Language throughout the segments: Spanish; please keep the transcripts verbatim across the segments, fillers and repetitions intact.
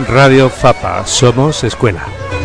Radio FAPA, somos escuela.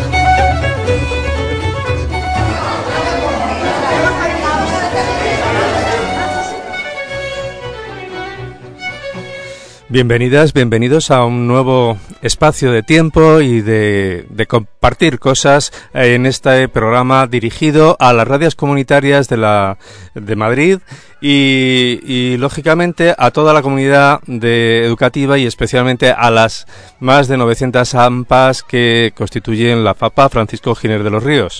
Bienvenidas, bienvenidos a un nuevo espacio de tiempo y de, de compartir cosas en este programa dirigido a las radios comunitarias de la de Madrid y, y lógicamente a toda la comunidad de educativa y especialmente a las más de novecientas A M P As que constituyen la FAPA Francisco Giner de los Ríos.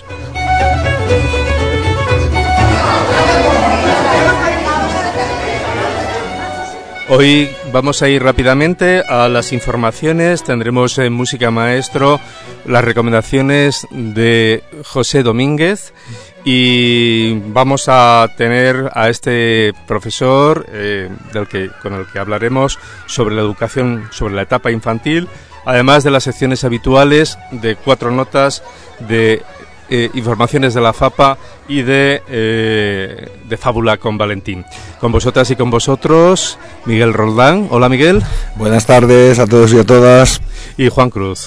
Hoy vamos a ir rápidamente a las informaciones, tendremos en Música Maestro las recomendaciones de José Domínguez y vamos a tener a este profesor eh, del que, con el que hablaremos sobre la educación, sobre la etapa infantil, además de las secciones habituales de cuatro notas de Eh, informaciones de la FAPA y de, eh, de Fábula con Valentín. Con vosotras y con vosotros, Miguel Roldán. Hola, Miguel. Buenas tardes a todos y a todas. Y Juan Cruz.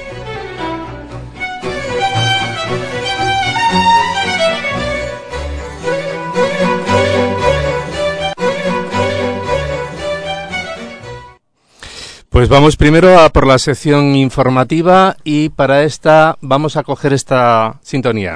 Pues vamos primero a por la sección informativa y para esta vamos a coger esta sintonía.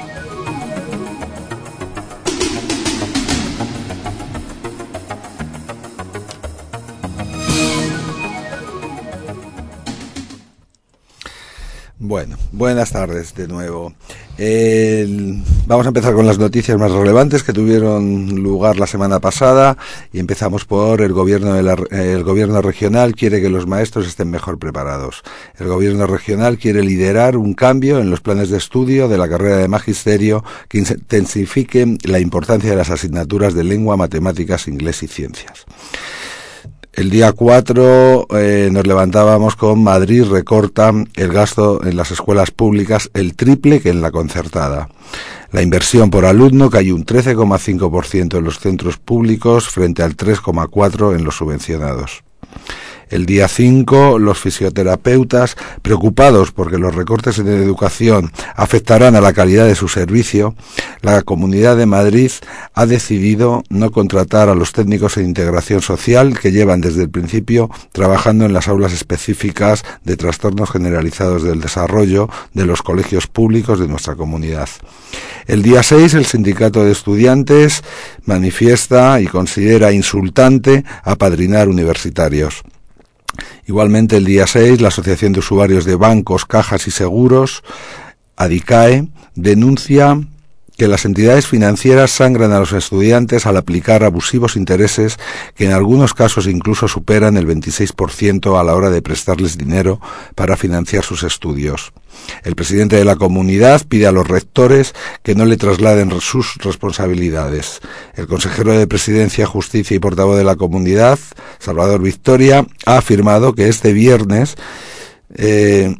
Bueno, buenas tardes de nuevo. Eh, vamos a empezar con las noticias más relevantes que tuvieron lugar la semana pasada y empezamos por el gobierno de la, el gobierno regional quiere que los maestros estén mejor preparados. El gobierno regional quiere liderar un cambio en los planes de estudio de la carrera de magisterio que intensifique la importancia de las asignaturas de lengua, matemáticas, inglés y ciencias. El día cuatro eh, nos levantábamos con Madrid recorta el gasto en las escuelas públicas el triple que en la concertada. La inversión por alumno cayó un trece coma cinco por ciento en los centros públicos frente al tres coma cuatro por ciento en los subvencionados. El día cinco, los fisioterapeutas, preocupados porque los recortes en educación afectarán a la calidad de su servicio, la Comunidad de Madrid ha decidido no contratar a los técnicos en integración social que llevan desde el principio trabajando en las aulas específicas de trastornos generalizados del desarrollo de los colegios públicos de nuestra comunidad. El día seis, el sindicato de estudiantes manifiesta y considera insultante apadrinar universitarios. Igualmente el día seis, la Asociación de Usuarios de Bancos, Cajas y Seguros, ADICAE, denuncia que las entidades financieras sangran a los estudiantes al aplicar abusivos intereses que en algunos casos incluso superan el veintiséis por ciento a la hora de prestarles dinero para financiar sus estudios. El presidente de la comunidad pide a los rectores que no le trasladen sus responsabilidades. El consejero de Presidencia, Justicia y portavoz de la comunidad, Salvador Victoria, ha afirmado que este viernes eh,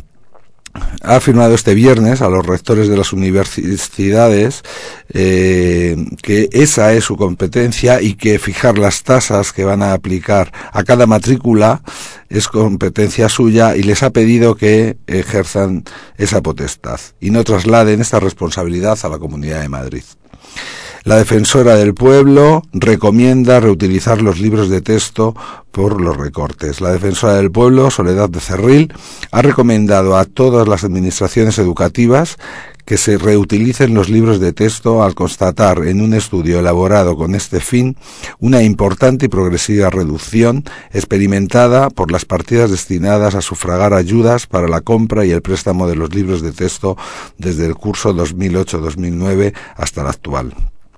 ha afirmado este viernes a los rectores de las universidades eh, que esa es su competencia y que fijar las tasas que van a aplicar a cada matrícula es competencia suya y les ha pedido que ejerzan esa potestad y no trasladen esta responsabilidad a la Comunidad de Madrid. La defensora del pueblo recomienda reutilizar los libros de texto por los recortes. La defensora del pueblo, Soledad Becerril, ha recomendado a todas las administraciones educativas que se reutilicen los libros de texto al constatar en un estudio elaborado con este fin una importante y progresiva reducción experimentada por las partidas destinadas a sufragar ayudas para la compra y el préstamo de los libros de texto desde el curso dos mil ocho dos mil nueve hasta el actual.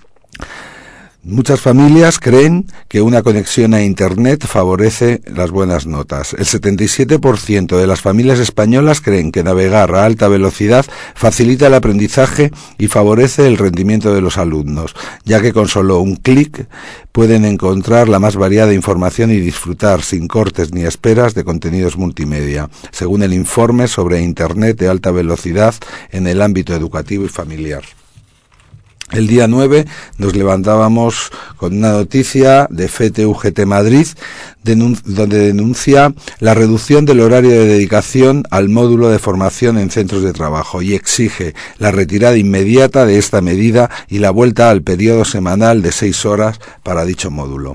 Muchas familias creen que una conexión a Internet favorece las buenas notas. El setenta y siete por ciento de las familias españolas creen que navegar a alta velocidad facilita el aprendizaje y favorece el rendimiento de los alumnos, ya que con solo un clic pueden encontrar la más variada información y disfrutar sin cortes ni esperas de contenidos multimedia, según el informe sobre Internet de alta velocidad en el ámbito educativo y familiar. El día nueve nos levantábamos con una noticia de F E T U G T Madrid, denun- donde denuncia la reducción del horario de dedicación al módulo de formación en centros de trabajo y exige la retirada inmediata de esta medida y la vuelta al periodo semanal de seis horas para dicho módulo.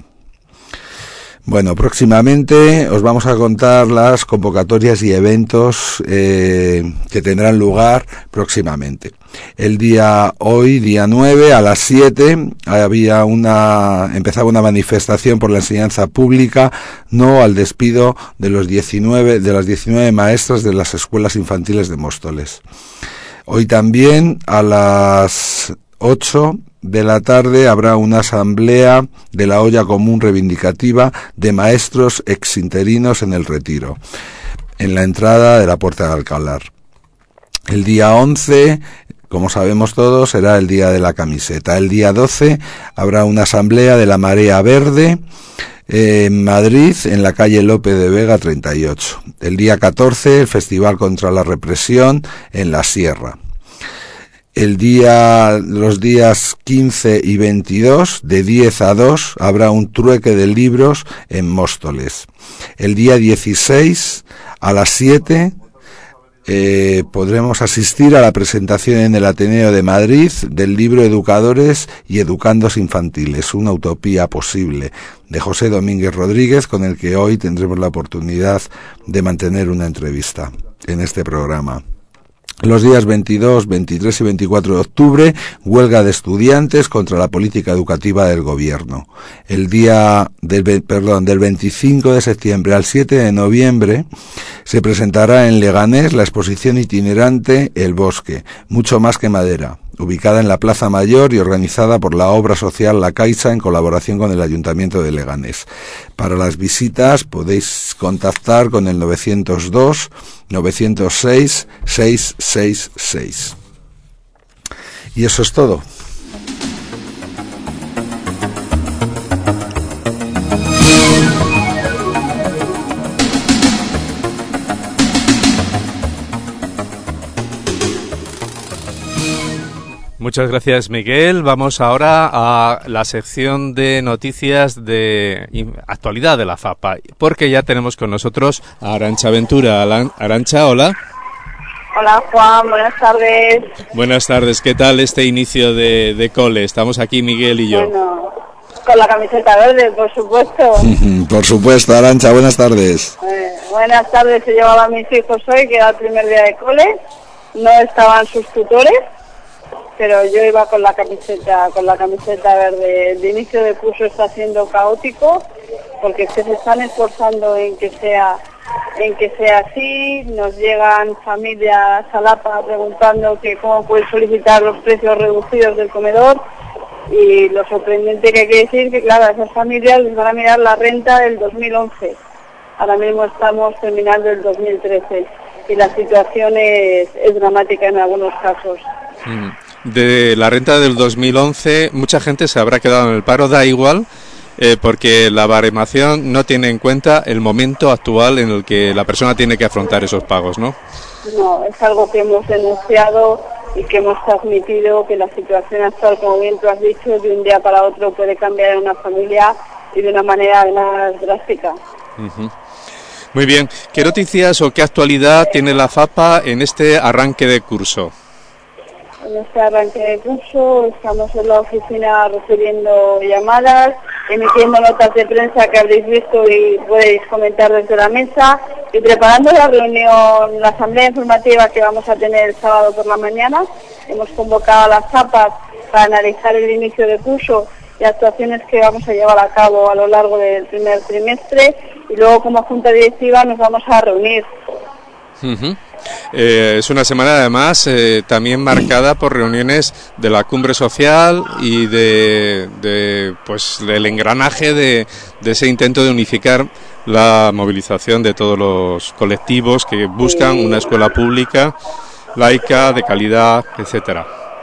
Bueno, próximamente os vamos a contar las convocatorias y eventos eh, que tendrán lugar próximamente. El día hoy, día nueve, a las siete, había una, empezaba una manifestación por la enseñanza pública, no al despido de los diecinueve, de las diecinueve maestras de las escuelas infantiles de Móstoles. Hoy también, a las ocho de la tarde, habrá una asamblea de la olla común reivindicativa de maestros exinterinos en el Retiro, en la entrada de la Puerta de Alcalá. El día once, como sabemos todos, será el día de la camiseta. El día doce habrá una asamblea de la Marea Verde en Madrid, en la calle Lope de Vega treinta y ocho. El día catorce, el Festival contra la Represión en la Sierra. El día, los días quince y veintidós, de diez a dos, habrá un trueque de libros en Móstoles. El día dieciséis, a las siete, eh, podremos asistir a la presentación en el Ateneo de Madrid del libro Educadores y Educandos Infantiles, una utopía posible, de José Domínguez Rodríguez, con el que hoy tendremos la oportunidad de mantener una entrevista en este programa. Los días veintidós, veintitrés y veinticuatro de octubre, huelga de estudiantes contra la política educativa del gobierno. El día del, perdón, del veinticinco de septiembre al siete de noviembre se presentará en Leganés la exposición itinerante El Bosque, mucho más que madera, ubicada en la Plaza Mayor y organizada por la obra social La Caixa en colaboración con el Ayuntamiento de Leganés. Para las visitas podéis contactar con el novecientos dos, novecientos seis, seiscientos sesenta y seis. Y eso es todo. Muchas gracias, Miguel. Vamos ahora a la sección de noticias de actualidad de la FAPA, porque ya tenemos con nosotros a Arantxa Ventura. Arantxa, hola. Hola, Juan, buenas tardes. Buenas tardes, ¿qué tal este inicio de, de cole? Estamos aquí Miguel y yo. Bueno, con la camiseta verde, por supuesto. Por supuesto, Arantxa, buenas tardes. Eh, buenas tardes, he llevado a mis hijos hoy, que era el primer día de cole. No estaban sus tutores, pero yo iba con la camiseta con la camiseta verde. El inicio de curso está siendo caótico porque es que se están esforzando en que sea en que sea así. Nos llegan familias a Lapa preguntando que cómo pueden solicitar los precios reducidos del comedor, y lo sorprendente que hay que decir que claro, a esas familias les van a mirar la renta del dos mil once. Ahora mismo estamos terminando el dos mil trece y la situación es, es dramática en algunos casos. Mm. De la renta del dos mil once, mucha gente se habrá quedado en el paro, da igual, eh, porque la baremación no tiene en cuenta el momento actual en el que la persona tiene que afrontar esos pagos, ¿no? No, es algo que hemos denunciado y que hemos transmitido, que la situación actual, como bien tú has dicho, de un día para otro puede cambiar en una familia y de una manera más drástica. Uh-huh. Muy bien, ¿qué noticias o qué actualidad tiene la FAPA en este arranque de curso? En este arranque de curso estamos en la oficina recibiendo llamadas, emitiendo notas de prensa que habréis visto y podéis comentar desde la mesa, y preparando la reunión, la asamblea informativa que vamos a tener el sábado por la mañana. Hemos convocado a las FAPAs para analizar el inicio de curso y actuaciones que vamos a llevar a cabo a lo largo del primer trimestre, y luego como junta directiva nos vamos a reunir. Uh-huh. Eh, es una semana además eh, también marcada por reuniones de la cumbre social y de, de pues del engranaje de, de ese intento de unificar la movilización de todos los colectivos que buscan sí. una escuela pública, laica, de calidad, etcétera.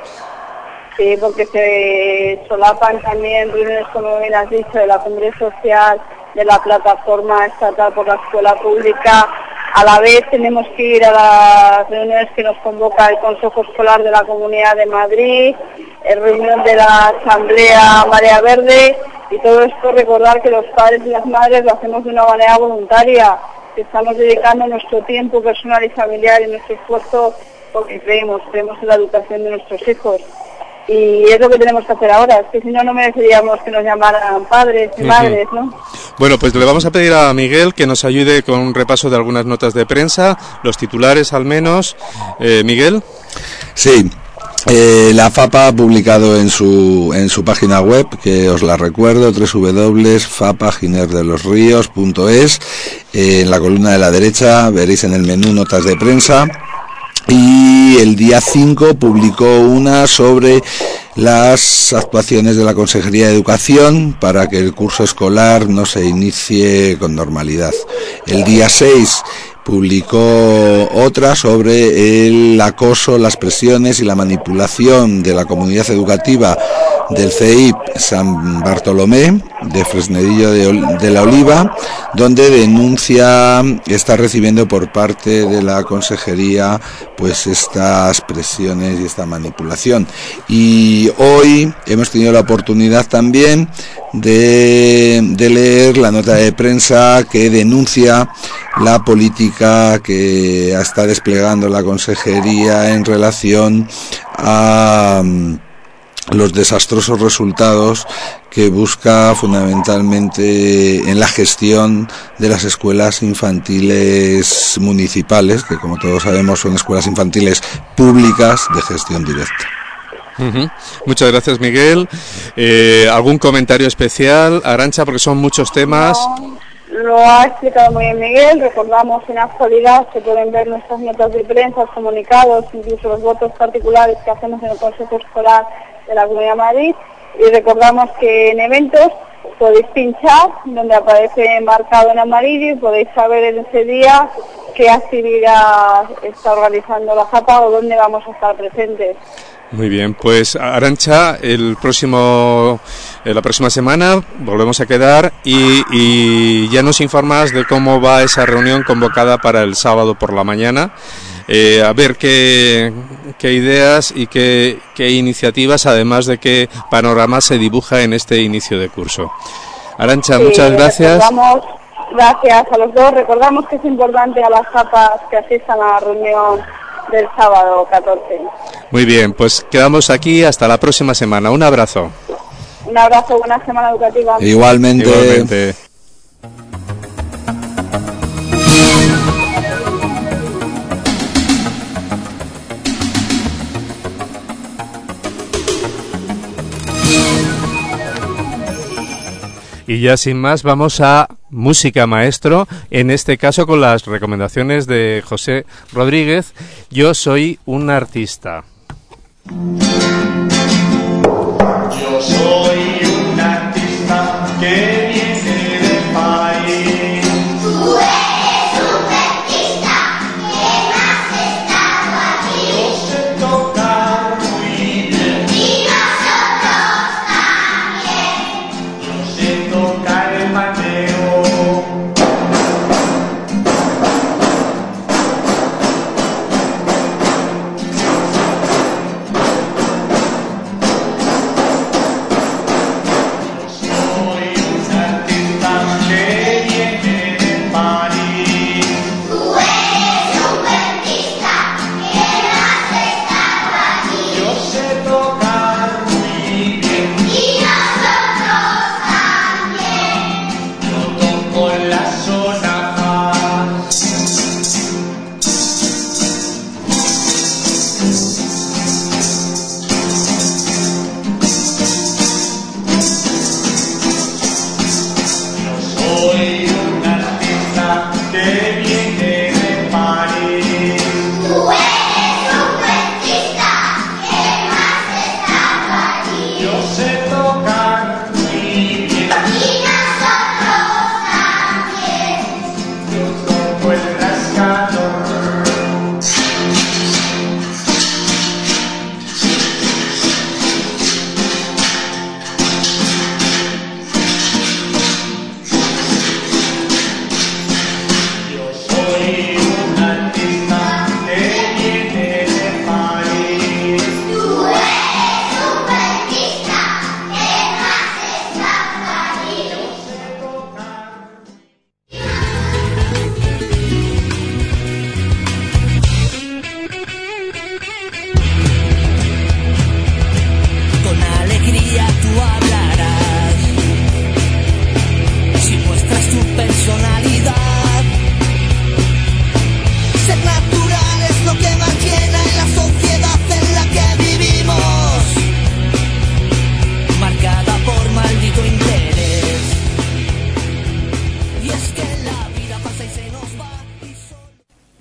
Sí, porque se solapan también reuniones, como bien has dicho, de la cumbre social, de la plataforma estatal por la escuela pública, A la vez tenemos que ir a las reuniones que nos convoca el Consejo Escolar de la Comunidad de Madrid, en reunión de la Asamblea Marea Verde, y todo esto recordar que los padres y las madres lo hacemos de una manera voluntaria, que estamos dedicando nuestro tiempo personal y familiar y nuestro esfuerzo porque creemos, creemos en la educación de nuestros hijos. Y es lo que tenemos que hacer ahora, es que si no, no mereceríamos que nos llamaran padres y uh-huh. madres, ¿no? Bueno, pues le vamos a pedir a Miguel que nos ayude con un repaso de algunas notas de prensa, los titulares al menos. Eh, Miguel. Sí. Eh, la FAPA ha publicado en su en su página web, que os la recuerdo, doble u doble u doble u punto fapa giner de los ríos punto es. Eh, en la columna de la derecha veréis en el menú notas de prensa. Y el día cinco publicó una sobre las actuaciones de la Consejería de Educación para que el curso escolar no se inicie con normalidad. El día seis publicó otra sobre el acoso, las presiones y la manipulación de la comunidad educativa del C E I P San Bartolomé de Fresnedillo de, de la Oliva, donde denuncia está recibiendo por parte de la consejería pues estas presiones y esta manipulación. Y hoy hemos tenido la oportunidad también de, de leer la nota de prensa que denuncia la política que está desplegando la consejería en relación a los desastrosos resultados que busca fundamentalmente en la gestión de las escuelas infantiles municipales, que como todos sabemos son escuelas infantiles públicas de gestión directa. Uh-huh. Muchas gracias, Miguel. Eh, ¿Algún comentario especial, Arantxa? Porque son muchos temas. No, lo ha explicado muy bien Miguel. Recordamos en la actualidad se pueden ver nuestras notas de prensa, comunicados, incluso los votos particulares que hacemos en el Consejo Escolar de la Comunidad de Madrid, y recordamos que en eventos podéis pinchar donde aparece marcado en amarillo y podéis saber en ese día qué actividad está organizando la FAPA o dónde vamos a estar presentes. Muy bien, pues Arantxa, el próximo, eh, la próxima semana volvemos a quedar y, y ya nos informas de cómo va esa reunión convocada para el sábado por la mañana. Eh, a ver qué, qué ideas y qué, qué iniciativas, además de qué panorama se dibuja en este inicio de curso. Arantxa, sí, muchas gracias. Gracias a los dos. Recordamos que es importante a las FAPAs que asistan a la reunión del sábado catorce. Muy bien, pues quedamos aquí hasta la próxima semana. Un abrazo. Un abrazo, buena semana educativa. Igualmente. Igualmente. Y ya sin más vamos a Música Maestro, en este caso con las recomendaciones de José Rodríguez. Yo soy un artista. Yo soy un artista que viene del país. Tú eres un artista que has estado aquí. Yo sé tocar muy bien. Y nosotros también. Yo sé tocar el mateo.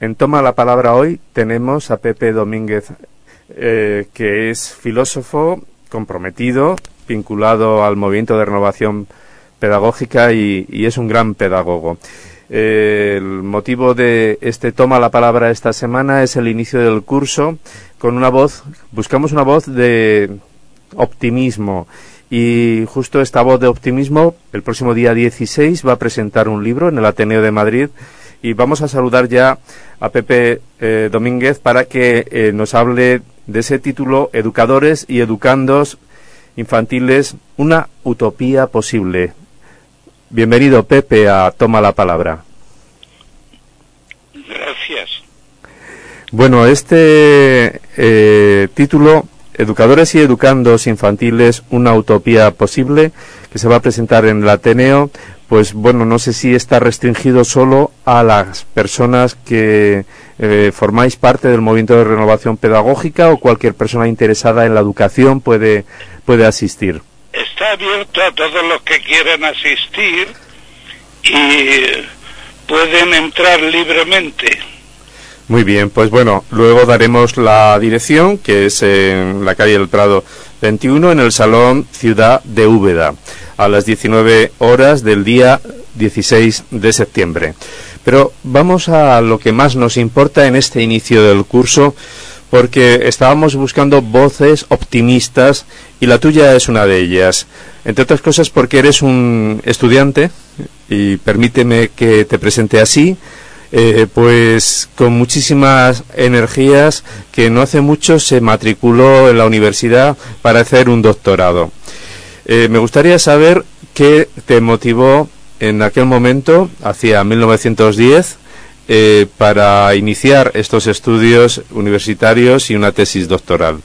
En Toma la Palabra hoy tenemos a Pepe Domínguez, eh, que es filósofo comprometido, vinculado al movimiento de renovación pedagógica y, y es un gran pedagogo. Eh, el motivo de este Toma la Palabra esta semana es el inicio del curso con una voz, buscamos una voz de optimismo. Y justo esta voz de optimismo, el próximo día dieciséis va a presentar un libro en el Ateneo de Madrid y vamos a saludar ya a Pepe eh, Domínguez para que eh, nos hable de ese título, Educadores y Educandos Infantiles, una utopía posible. Bienvenido, Pepe, a Toma la Palabra. Gracias. Bueno, este eh, título, Educadores y Educandos Infantiles, una utopía posible, que se va a presentar en el Ateneo, pues bueno, no sé si está restringido solo a las personas que eh, formáis parte del movimiento de renovación pedagógica o cualquier persona interesada en la educación puede, puede asistir. Está abierto a todos los que quieran asistir y pueden entrar libremente. Muy bien, pues bueno, luego daremos la dirección, que es en la calle del Prado veintiuno, en el Salón Ciudad de Úbeda, a las diecinueve horas del día dieciséis de septiembre. Pero vamos a lo que más nos importa en este inicio del curso, porque estábamos buscando voces optimistas y la tuya es una de ellas. Entre otras cosas porque eres un estudiante, y permíteme que te presente así, Eh, pues con muchísimas energías, que no hace mucho se matriculó en la universidad para hacer un doctorado. Eh, me gustaría saber qué te motivó en aquel momento, hacia mil novecientos diez, eh, para iniciar estos estudios universitarios y una tesis doctoral.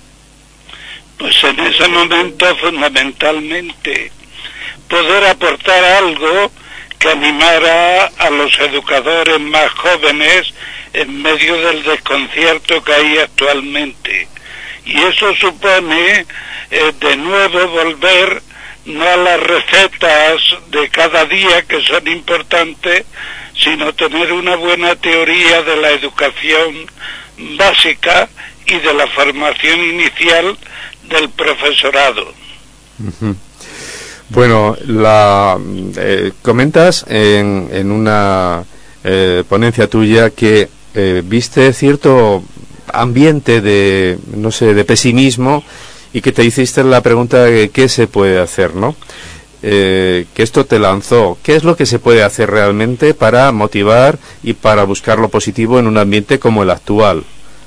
Pues en ese momento, fundamentalmente, poder aportar algo que animara a los educadores más jóvenes en medio del desconcierto que hay actualmente. Y eso supone eh, de nuevo volver no a las recetas de cada día, que son importantes, sino tener una buena teoría de la educación básica y de la formación inicial del profesorado. Uh-huh. Bueno, la eh, comentas en, en una eh, ponencia tuya que eh, viste cierto ambiente de, no sé, de pesimismo y que te hiciste la pregunta de qué se puede hacer, ¿no? Eh, que esto te lanzó. ¿Qué es lo que se puede hacer realmente para motivar y para buscar lo positivo en un ambiente como el actual?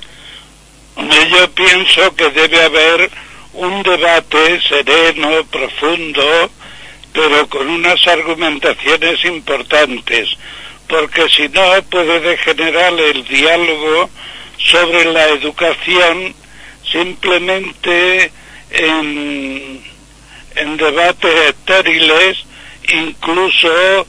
Yo pienso que debe haber un debate sereno, profundo, pero con unas argumentaciones importantes, porque si no puede degenerar el diálogo sobre la educación simplemente en, en debates estériles, incluso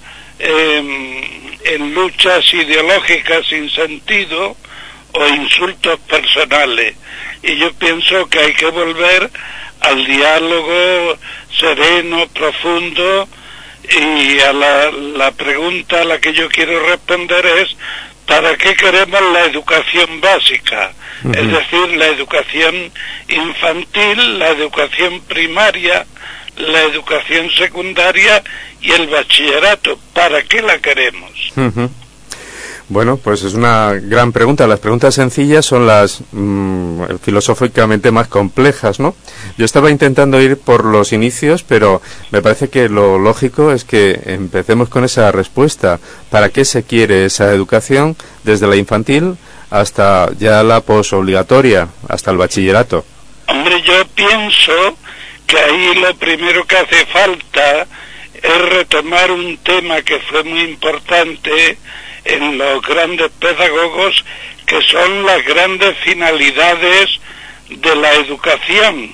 en, en luchas ideológicas sin sentido o insultos personales. Y yo pienso que hay que volver al diálogo sereno, profundo, y a la, la pregunta a la que yo quiero responder es: ¿para qué queremos la educación básica? Uh-huh. Es decir, la educación infantil, la educación primaria, la educación secundaria y el bachillerato. ¿Para qué la queremos? Uh-huh. Bueno, pues es una gran pregunta. Las preguntas sencillas son las mmm, filosóficamente más complejas, ¿no? Yo estaba intentando ir por los inicios, pero me parece que lo lógico es que empecemos con esa respuesta. ¿Para qué se quiere esa educación desde la infantil hasta ya la posobligatoria, hasta el bachillerato? Hombre, yo pienso que ahí lo primero que hace falta es retomar un tema que fue muy importante en los grandes pedagogos, que son las grandes finalidades de la educación.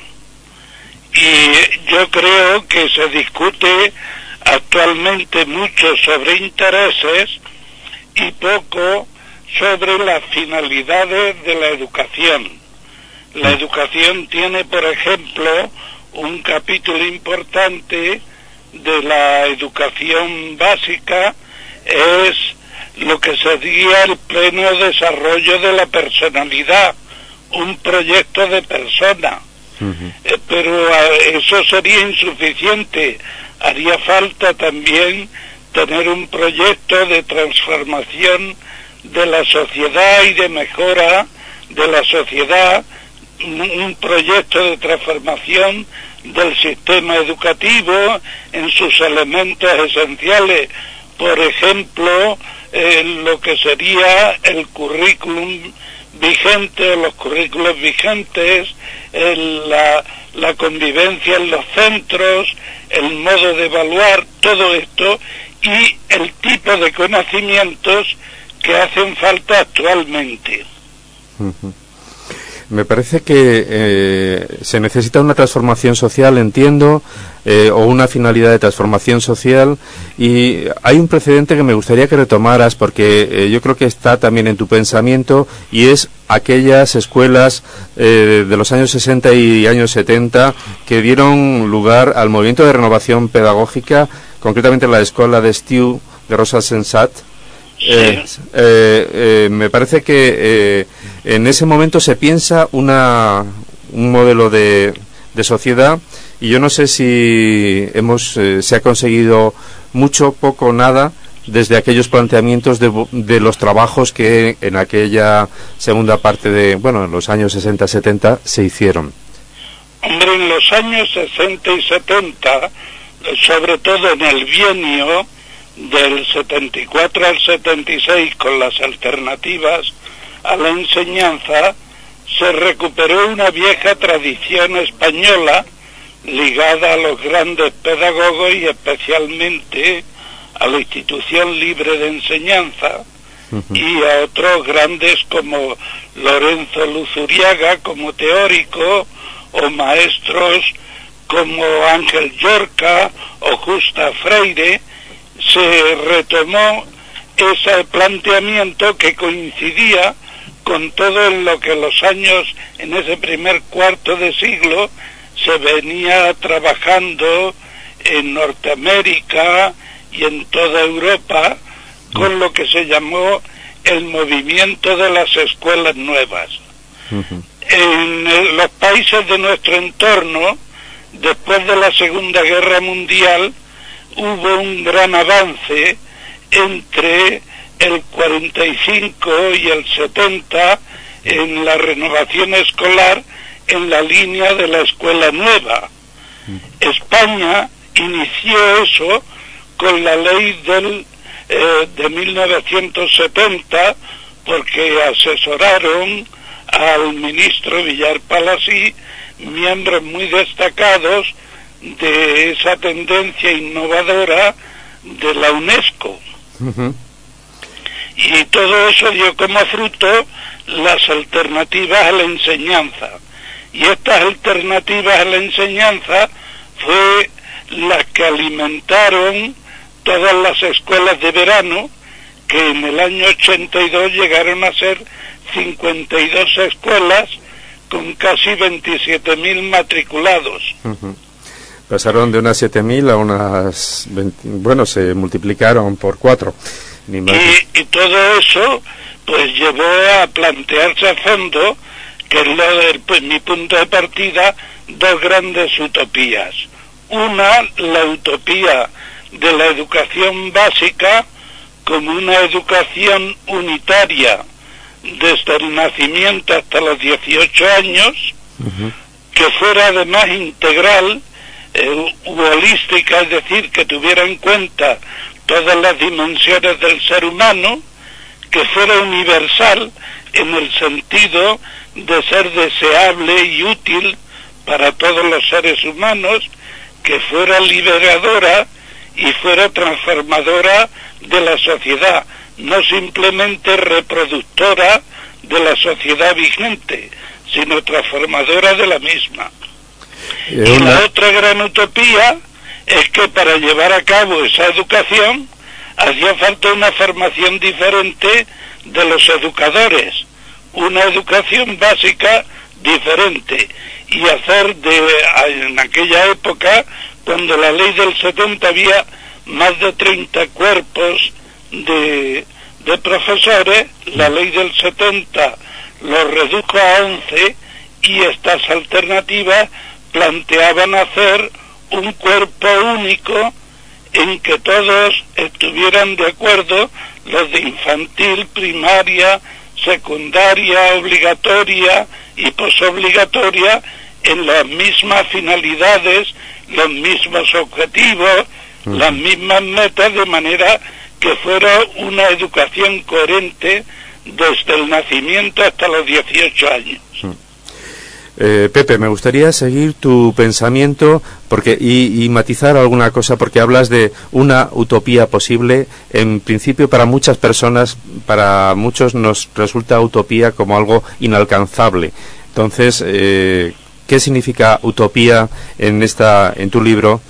Y yo creo que se discute actualmente mucho sobre intereses y poco sobre las finalidades de la educación. La educación tiene, por ejemplo, un capítulo importante de la educación básica, es lo que sería el pleno desarrollo de la personalidad, un proyecto de persona. Uh-huh. Eh, pero eh, eso sería insuficiente. Haría falta también tener un proyecto de transformación de la sociedad y de mejora de la sociedad, un, un proyecto de transformación del sistema educativo en sus elementos esenciales. Por ejemplo, eh, lo que sería el currículum vigente o los currículos vigentes, el, la, la convivencia en los centros, el modo de evaluar, todo esto, y el tipo de conocimientos que hacen falta actualmente. Uh-huh. Me parece que eh, se necesita una transformación social, entiendo, eh, o una finalidad de transformación social, y hay un precedente que me gustaría que retomaras, porque eh, yo creo que está también en tu pensamiento, y es aquellas escuelas eh, de los años sesenta y años setenta que dieron lugar al movimiento de renovación pedagógica, concretamente la escuela de Estiu de Rosa Sensat. Eh, eh, eh, me parece que eh, en ese momento se piensa una, un modelo de, de sociedad, y yo no sé si hemos eh, se ha conseguido mucho, poco, nada desde aquellos planteamientos de, de los trabajos que en aquella segunda parte de, bueno, en los años sesenta setenta se hicieron. Hombre, en los años sesenta y setenta, sobre todo en el bienio del setenta y cuatro al setenta y seis, con las alternativas a la enseñanza, se recuperó una vieja tradición española ligada a los grandes pedagogos y especialmente a la institución libre de enseñanza, uh-huh, y a otros grandes como Lorenzo Luzuriaga como teórico, o maestros como Ángel Llorca o Justa Freire. Se retomó ese planteamiento que coincidía con todo en lo que en los años, en ese primer cuarto de siglo, se venía trabajando en Norteamérica y en toda Europa, con lo que se llamó el movimiento de las escuelas nuevas. Uh-huh. En los países de nuestro entorno, después de la Segunda Guerra Mundial, hubo un gran avance entre el cuarenta y cinco y el setenta en la renovación escolar en la línea de la escuela nueva. España inició eso con la ley del eh, de mil novecientos setenta, porque asesoraron al ministro Villar Palasí, miembros muy destacados de esa tendencia innovadora de la UNESCO. Uh-huh. Y todo eso dio como fruto las alternativas a la enseñanza. Y estas alternativas a la enseñanza fue las que alimentaron todas las escuelas de verano, que en el año ochenta y dos llegaron a ser cincuenta y dos escuelas con casi veintisiete mil matriculados. Uh-huh. Pasaron de unas siete mil a unas veinte, bueno, se multiplicaron por cuatro. Ni más. Y, y todo eso pues llevó a plantearse a fondo, que es lo de, pues, mi punto de partida, dos grandes utopías. Una, la utopía de la educación básica como una educación unitaria desde el nacimiento hasta los dieciocho años, uh-huh, que fuera además integral, eh, holística, es decir, que tuviera en cuenta todas las dimensiones del ser humano, que fuera universal en el sentido de ser deseable y útil para todos los seres humanos, que fuera liberadora y fuera transformadora de la sociedad, no simplemente reproductora de la sociedad vigente, sino transformadora de la misma. Y la otra gran utopía es que para llevar a cabo esa educación hacía falta una formación diferente de los educadores, una educación básica diferente, y hacer de, en aquella época, cuando la ley del setenta había más de treinta cuerpos de de profesores, la ley del setenta lo redujo a once, y estas alternativas planteaban hacer un cuerpo único en que todos estuvieran de acuerdo, los de infantil, primaria, secundaria, obligatoria y posobligatoria, en las mismas finalidades, los mismos objetivos, uh-huh. las mismas metas, de manera que fuera una educación coherente desde el nacimiento hasta los dieciocho años. Uh-huh. Eh, Pepe, me gustaría seguir tu pensamiento porque y, y matizar alguna cosa, porque hablas de una utopía posible. En principio, para muchas personas, para muchos nos resulta utopía como algo inalcanzable. Entonces, eh, ¿qué significa utopía en esta en tu libro?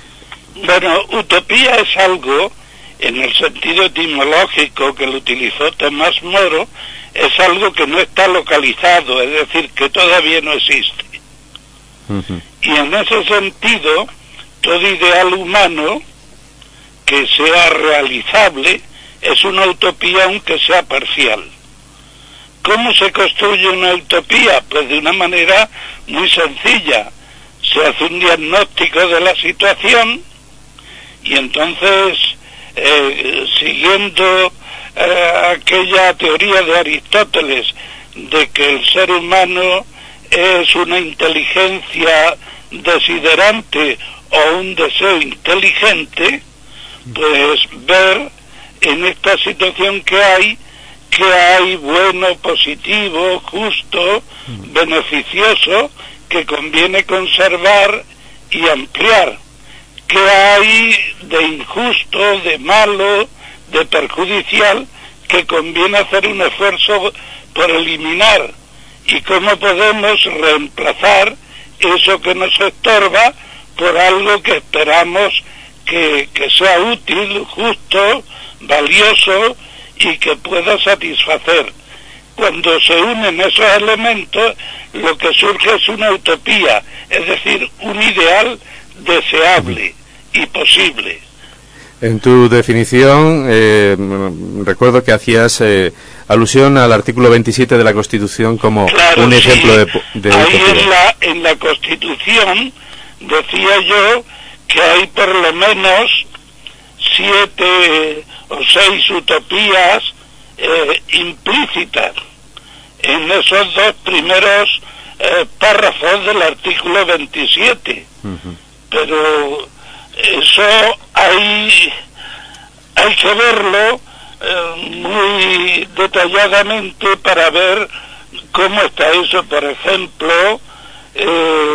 Bueno, utopía es algo, en el sentido etimológico que lo utilizó Tomás Moro, es algo que no está localizado, es decir, que todavía no existe. Uh-huh. Y en ese sentido, todo ideal humano que sea realizable es una utopía, aunque sea parcial. ¿Cómo se construye una utopía? Pues de una manera muy sencilla. Se hace un diagnóstico de la situación y entonces, eh, siguiendo Eh, aquella teoría de Aristóteles de que el ser humano es una inteligencia desiderante o un deseo inteligente, pues ver en esta situación que hay, que hay bueno, positivo, justo, beneficioso, que conviene conservar y ampliar, que hay de injusto, de malo, de perjudicial, que conviene hacer un esfuerzo por eliminar, y cómo podemos reemplazar eso que nos estorba por algo que esperamos que, que sea útil, justo, valioso y que pueda satisfacer. Cuando se unen esos elementos, lo que surge es una utopía, es decir, un ideal deseable y posible. En tu definición, eh, recuerdo que hacías eh, alusión al artículo veintisiete de la Constitución como claro, un sí. ejemplo de, de Ahí utopía. en la, en la Constitución decía yo que hay por lo menos siete o seis utopías eh, implícitas en esos dos primeros eh, párrafos del artículo veintisiete. Uh-huh. Pero eso hay, hay que verlo eh, muy detalladamente para ver cómo está eso. Por ejemplo, eh,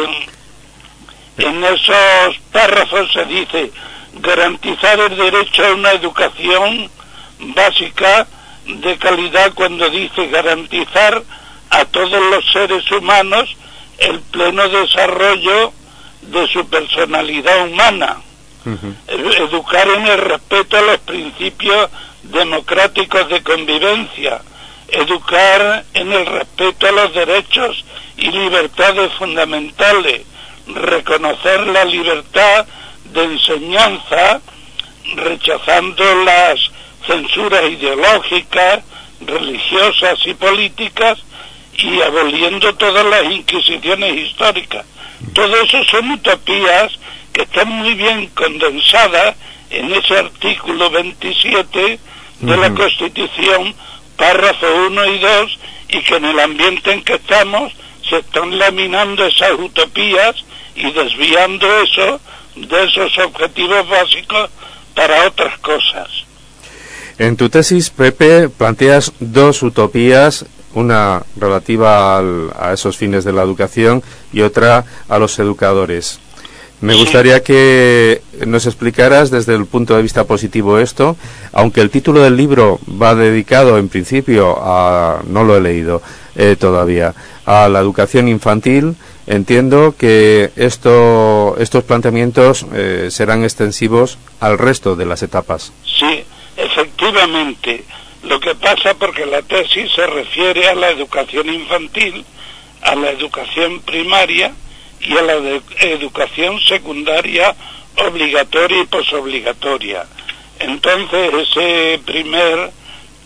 en esos párrafos se dice garantizar el derecho a una educación básica de calidad, cuando dice garantizar a todos los seres humanos el pleno desarrollo de su personalidad humana. Uh-huh. Educar en el respeto a los principios democráticos de convivencia, educar en el respeto a los derechos y libertades fundamentales, reconocer la libertad de enseñanza, rechazando las censuras ideológicas, religiosas y políticas, y aboliendo todas las inquisiciones históricas. Todo eso son utopías que están muy bien condensadas en ese artículo veintisiete de uh-huh. la Constitución, párrafo uno y dos, y que en el ambiente en que estamos se están laminando esas utopías y desviando eso de esos objetivos básicos para otras cosas. En tu tesis, Pepe, planteas dos utopías, una relativa al, a esos fines de la educación y otra a los educadores. Me sí. gustaría que nos explicaras desde el punto de vista positivo esto, aunque el título del libro va dedicado en principio a, no lo he leído eh, todavía, a la educación infantil. Entiendo que esto, estos planteamientos eh, serán extensivos al resto de las etapas. Sí, efectivamente. Lo que pasa porque la tesis se refiere a la educación infantil, a la educación primaria y a la de educación secundaria obligatoria y posobligatoria. Entonces ese primer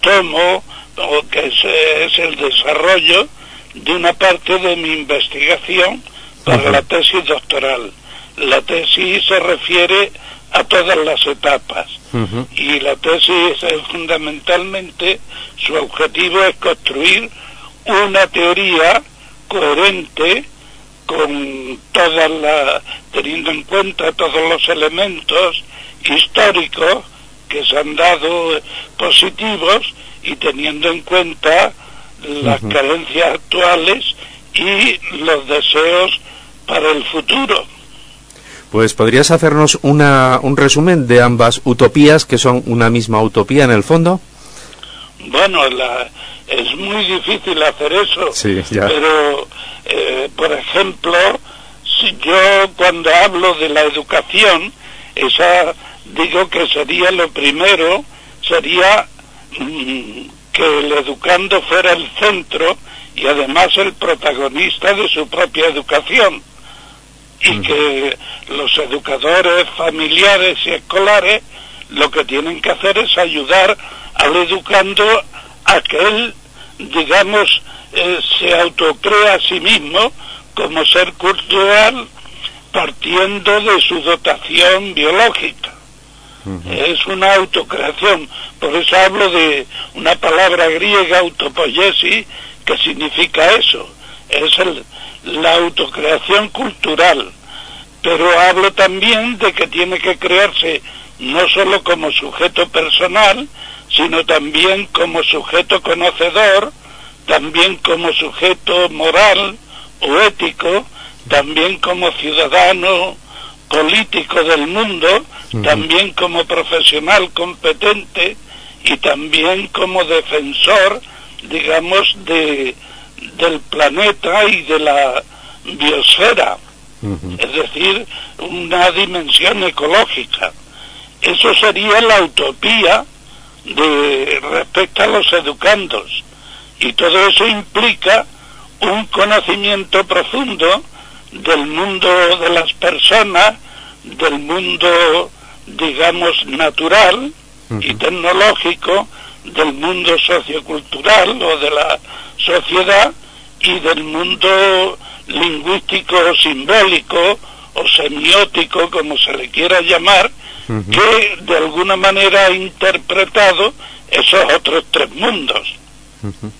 tomo, o que es, es el desarrollo de una parte de mi investigación para uh-huh. la tesis doctoral. La tesis se refiere a todas las etapas uh-huh. y la tesis es fundamentalmente, su objetivo es construir una teoría coherente con todas las, teniendo en cuenta todos los elementos históricos que se han dado positivos y teniendo en cuenta las uh-huh. carencias actuales y los deseos para el futuro. Pues podrías hacernos una, un resumen de ambas utopías, que son una misma utopía en el fondo. Bueno, la, es muy difícil hacer eso, sí, ya. pero eh, por ejemplo, si yo cuando hablo de la educación, esa digo que sería lo primero, sería mmm, que el educando fuera el centro y además el protagonista de su propia educación, y uh-huh. que los educadores familiares y escolares lo que tienen que hacer es ayudar al educando a que él, digamos, eh, se autocrea a sí mismo como ser cultural partiendo de su dotación biológica. Uh-huh. Es una autocreación, por eso hablo de una palabra griega, autopoiesis, que significa eso, es el, la autocreación cultural, pero hablo también de que tiene que crearse no solo como sujeto personal, sino también como sujeto conocedor, también como sujeto moral o ético, también como ciudadano político del mundo, uh-huh. también como profesional competente y también como defensor, digamos, de del planeta y de la biosfera, uh-huh. es decir, una dimensión ecológica. Eso sería la utopía de respecto a los educandos, y todo eso implica un conocimiento profundo del mundo de las personas, del mundo, digamos, natural uh-huh. y tecnológico, del mundo sociocultural o de la sociedad y del mundo lingüístico o simbólico o semiótico, como se le quiera llamar, uh-huh. que de alguna manera ha interpretado esos otros tres mundos. Uh-huh.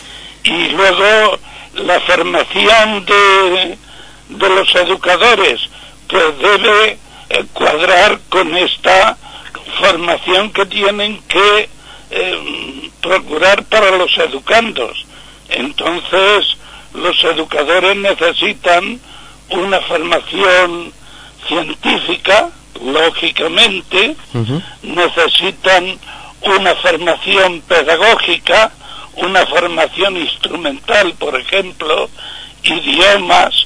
Y luego la formación de, de los educadores, pues debe eh, cuadrar con esta formación que tienen que eh, procurar para los educandos. Entonces, los educadores necesitan una formación científica, lógicamente, uh-huh. necesitan una formación pedagógica, una formación instrumental, por ejemplo, idiomas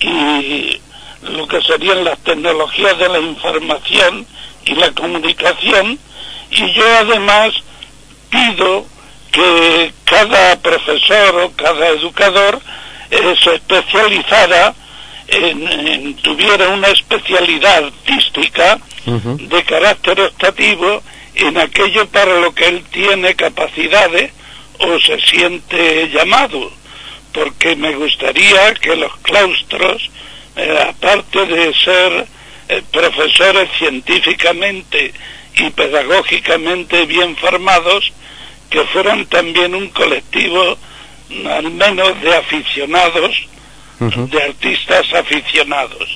y lo que serían las tecnologías de la información y la comunicación, y yo además pido que cada profesor o cada educador eh, se especializara, en, en, tuviera una especialidad artística uh-huh. de carácter optativo en aquello para lo que él tiene capacidades o se siente llamado, porque me gustaría que los claustros, eh, aparte de ser eh, profesores científicamente y pedagógicamente bien formados, que fueran también un colectivo al menos de aficionados, uh-huh. de artistas aficionados.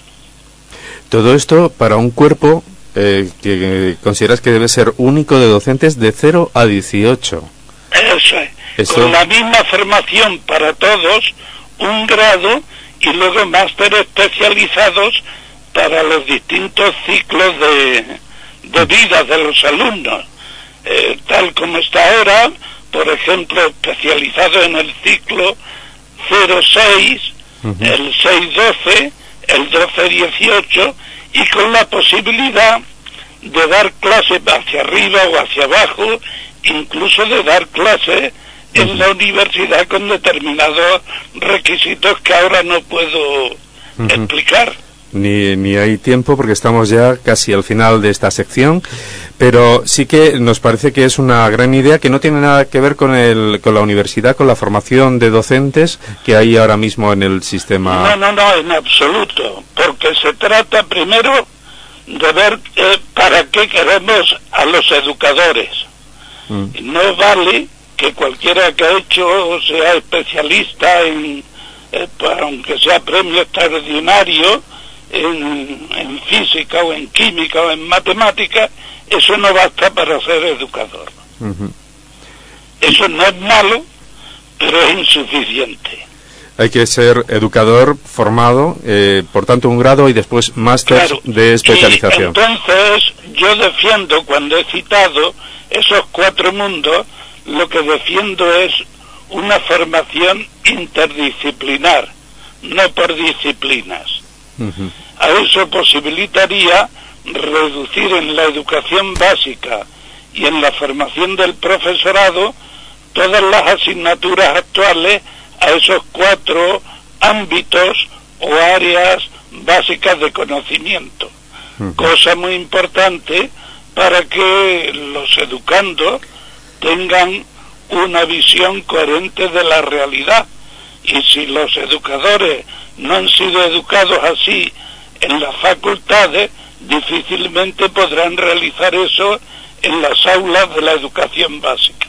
Todo esto para un cuerpo eh, que consideras que debe ser único de docentes de cero a dieciocho. Eso es. Eso. Con la misma formación para todos, un grado y luego másteres especializados para los distintos ciclos de, de vida de los alumnos. Eh, tal como está ahora, por ejemplo, especializado en el ciclo cero seis, uh-huh. el seis doce, el doce dieciocho, y con la posibilidad de dar clases hacia arriba o hacia abajo, incluso de dar clases uh-huh. en la universidad con determinados requisitos que ahora no puedo uh-huh. explicar. ni, ni hay tiempo porque estamos ya casi al final de esta sección, pero sí que nos parece que es una gran idea que no tiene nada que ver con, el, con la universidad, con la formación de docentes que hay ahora mismo en el sistema. No, no, no, en absoluto, porque se trata primero de ver eh, para qué queremos a los educadores. Mm. No vale que cualquiera que ha hecho sea especialista en, eh, aunque sea premio extraordinario en, en física o en química o en matemática, eso no basta para ser educador. Uh-huh. Eso no es malo, pero es insuficiente. Hay que ser educador formado, eh, por tanto un grado y después máster claro, de especialización. Y entonces yo defiendo, cuando he citado esos cuatro mundos, lo que defiendo es una formación interdisciplinar, no por disciplinas. Uh-huh. A eso posibilitaría reducir en la educación básica y en la formación del profesorado todas las asignaturas actuales a esos cuatro ámbitos o áreas básicas de conocimiento. Uh-huh. Cosa muy importante para que los educandos tengan una visión coherente de la realidad. Y si los educadores no han sido educados así en las facultades, difícilmente podrán realizar eso en las aulas de la educación básica.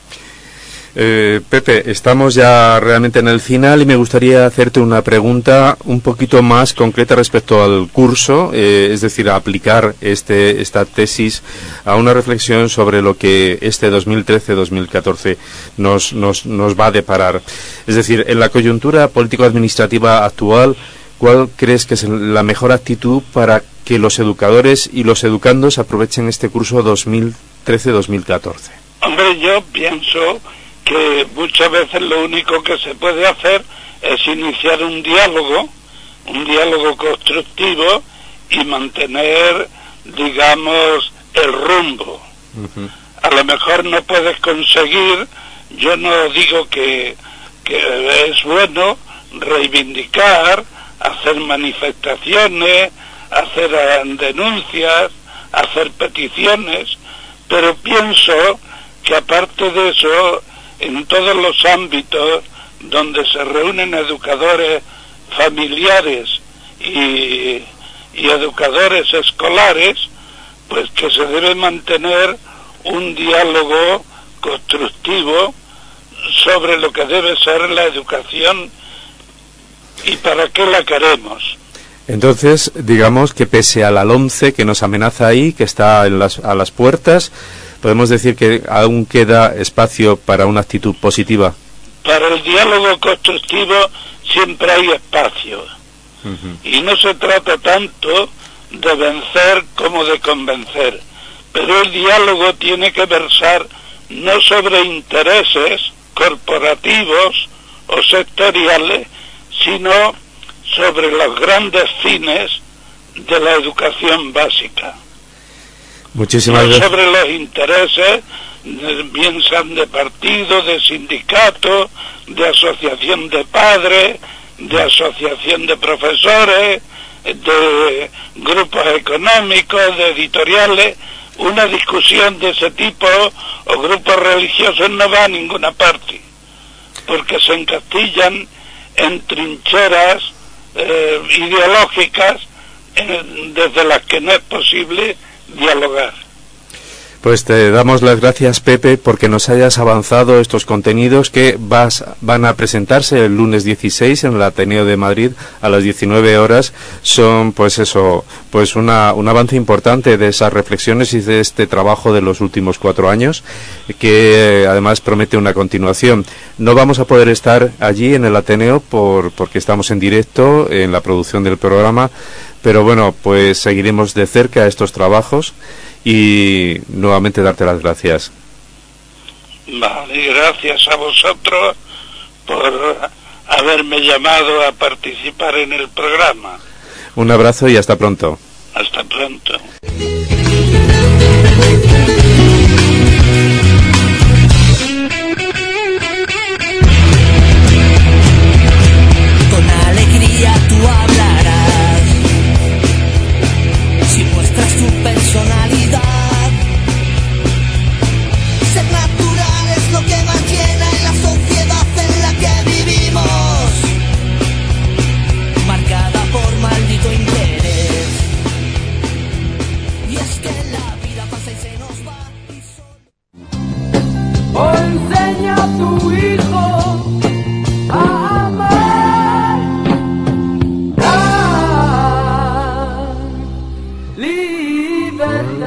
Eh, Pepe, estamos ya realmente en el final y me gustaría hacerte una pregunta un poquito más concreta respecto al curso, eh, es decir, a aplicar este, esta tesis a una reflexión sobre lo que este dos mil trece dos mil catorce nos, nos, nos va a deparar. Es decir, en la coyuntura político-administrativa actual, ¿cuál crees que es la mejor actitud para que los educadores y los educandos aprovechen este curso dos mil trece dos mil catorce? Hombre, yo pienso que muchas veces lo único que se puede hacer es iniciar un diálogo, un diálogo constructivo y mantener, digamos, el rumbo. Uh-huh. A lo mejor no puedes conseguir, yo no digo que, que es bueno reivindicar, hacer manifestaciones, hacer denuncias, hacer peticiones, pero pienso que aparte de eso, en todos los ámbitos donde se reúnen educadores familiares y, y educadores escolares, pues que se debe mantener un diálogo constructivo sobre lo que debe ser la educación y para qué la queremos. Entonces, digamos que pese a la LOMCE que nos amenaza ahí, que está en las, a las puertas, podemos decir que aún queda espacio para una actitud positiva. Para el diálogo constructivo siempre hay espacio. Uh-huh. Y no se trata tanto de vencer como de convencer. Pero el diálogo tiene que versar no sobre intereses corporativos o sectoriales, sino sobre los grandes fines de la educación básica. Muchísimas no gracias. Sobre los intereses, bien sean de partido, de sindicato, de asociación de padres, de asociación de profesores, de grupos económicos, de editoriales. Una discusión de ese tipo o grupos religiosos no va a ninguna parte, porque se encastillan en trincheras eh, ideológicas eh, desde las que no es posible dialogar. Pues te damos las gracias, Pepe, porque nos hayas avanzado estos contenidos que vas, van a presentarse el lunes dieciséis en el Ateneo de Madrid a las diecinueve horas. Son, pues eso, pues una, un avance importante de esas reflexiones y de este trabajo de los últimos cuatro años, que eh, además promete una continuación. No vamos a poder estar allí en el Ateneo por, porque estamos en directo en la producción del programa, pero bueno, pues seguiremos de cerca estos trabajos. Y nuevamente darte las gracias. Vale, gracias a vosotros por haberme llamado a participar en el programa. Un abrazo y hasta pronto. Hasta pronto. Con alegría tú hablarás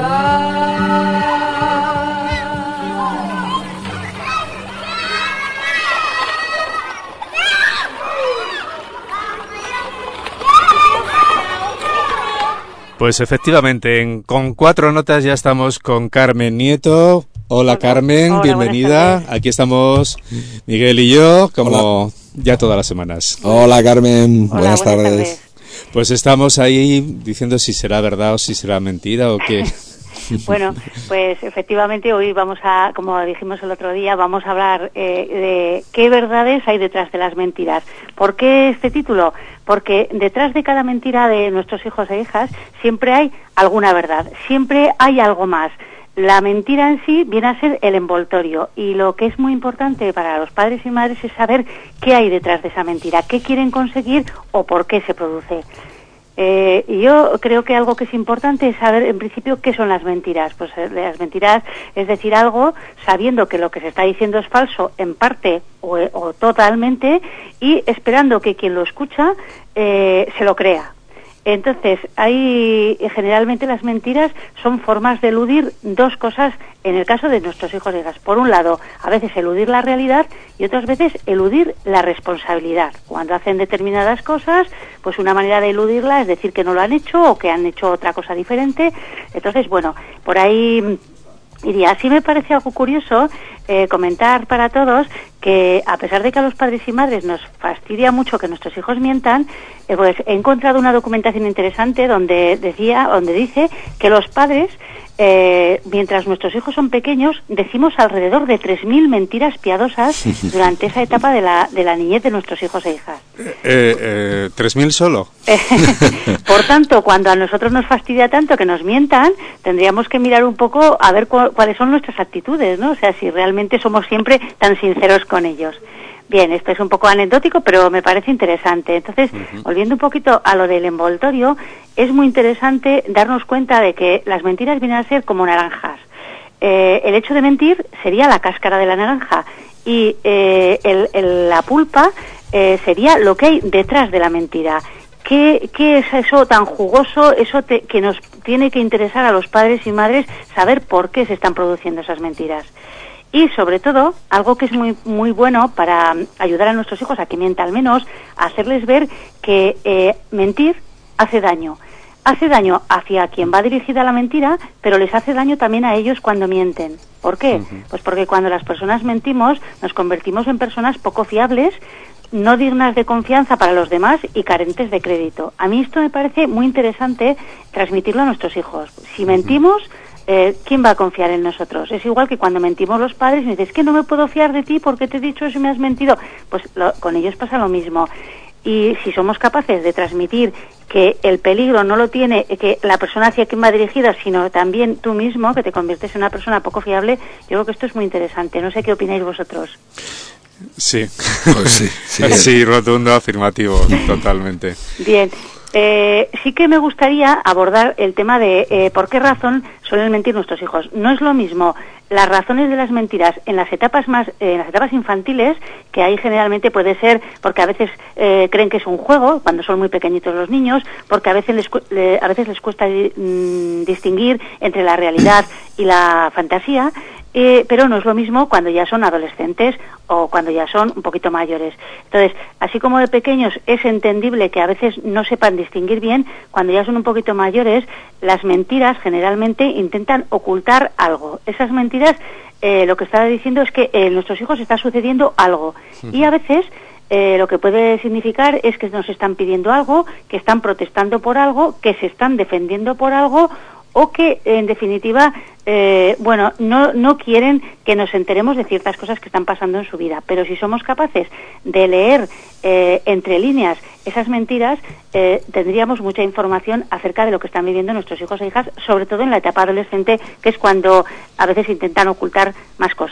Pues efectivamente, en, con cuatro notas ya estamos con Carmen Nieto. Hola, Hola. Carmen, Hola, bienvenida. Aquí estamos Miguel y yo, como Hola. ya todas las semanas. Hola, Carmen, Hola, buenas, buenas tardes. tardes. Pues estamos ahí diciendo si será verdad o si será mentira o qué. Bueno, pues efectivamente hoy vamos a, como dijimos el otro día, vamos a hablar eh, de qué verdades hay detrás de las mentiras. ¿Por qué este título? Porque detrás de cada mentira de nuestros hijos e hijas siempre hay alguna verdad, siempre hay algo más. La mentira en sí viene a ser el envoltorio, y lo que es muy importante para los padres y madres es saber qué hay detrás de esa mentira, qué quieren conseguir o por qué se produce. Eh, y yo creo que algo que es importante es saber en principio qué son las mentiras. Pues eh, las mentiras es decir algo sabiendo que lo que se está diciendo es falso en parte o, o totalmente, y esperando que quien lo escucha eh, se lo crea. Entonces, hay generalmente las mentiras son formas de eludir dos cosas en el caso de nuestros hijos e hijas. Por un lado, a veces eludir la realidad y otras veces eludir la responsabilidad. Cuando hacen determinadas cosas, pues una manera de eludirla es decir que no lo han hecho o que han hecho otra cosa diferente. Entonces, bueno, por ahí iría. Sí me parece algo curioso eh, comentar para todos que a pesar de que a los padres y madres nos fastidia mucho que nuestros hijos mientan, eh, pues he encontrado una documentación interesante donde decía, donde dice que los padres, eh, mientras nuestros hijos son pequeños, decimos alrededor de tres mil mentiras piadosas durante esa etapa de la, de la niñez de nuestros hijos e hijas. Eh, eh, ¿tres mil solo? Por tanto, cuando a nosotros nos fastidia tanto que nos mientan, tendríamos que mirar un poco a ver cu- cuáles son nuestras actitudes, ¿no? O sea, si realmente somos siempre tan sinceros con ellos. Bien, esto es un poco anecdótico, pero me parece interesante. Entonces, uh-huh. volviendo un poquito a lo del envoltorio, es muy interesante darnos cuenta de que las mentiras vienen a ser como naranjas. Eh, el hecho de mentir sería la cáscara de la naranja y eh, el, el, la pulpa eh, sería lo que hay detrás de la mentira. ¿Qué, qué es eso tan jugoso, eso te, que nos tiene que interesar a los padres y madres saber por qué se están produciendo esas mentiras? Y sobre todo, algo que es muy muy bueno para ayudar a nuestros hijos a que mientan menos, hacerles ver que eh, mentir hace daño. Hace daño hacia quien va dirigida la mentira, pero les hace daño también a ellos cuando mienten. ¿Por qué? Uh-huh. Pues porque cuando las personas mentimos, nos convertimos en personas poco fiables, no dignas de confianza para los demás y carentes de crédito. A mí esto me parece muy interesante transmitirlo a nuestros hijos. Si mentimos, eh, ¿quién va a confiar en nosotros? Es igual que cuando mentimos los padres y me dices, es que no me puedo fiar de ti porque te he dicho eso y me has mentido. Pues lo, con ellos pasa lo mismo. Y si somos capaces de transmitir que el peligro no lo tiene que la persona hacia quien va dirigida, sino también tú mismo, que te conviertes en una persona poco fiable, yo creo que esto es muy interesante. No sé qué opináis vosotros. Sí, pues sí, sí, sí, rotundo, afirmativo, totalmente. Bien, eh, sí que me gustaría abordar el tema de eh, por qué razón suelen mentir nuestros hijos. No es lo mismo las razones de las mentiras en las etapas más, eh, en las etapas infantiles, que ahí generalmente puede ser porque a veces eh, creen que es un juego cuando son muy pequeñitos los niños, porque a veces les le, a veces les cuesta mm, distinguir entre la realidad y la fantasía. Eh, pero no es lo mismo cuando ya son adolescentes o cuando ya son un poquito mayores. Entonces, así como de pequeños es entendible que a veces no sepan distinguir bien, cuando ya son un poquito mayores, las mentiras generalmente intentan ocultar algo. Esas mentiras, eh, lo que estaba diciendo es que en eh, nuestros hijos está sucediendo algo. Y a veces eh, lo que puede significar es que nos están pidiendo algo, que están protestando por algo, que se están defendiendo por algo, o que, en definitiva, eh, bueno, no, no quieren que nos enteremos de ciertas cosas que están pasando en su vida. Pero si somos capaces de leer eh, entre líneas esas mentiras, eh, tendríamos mucha información acerca de lo que están viviendo nuestros hijos e hijas, sobre todo en la etapa adolescente, que es cuando a veces intentan ocultar más cosas.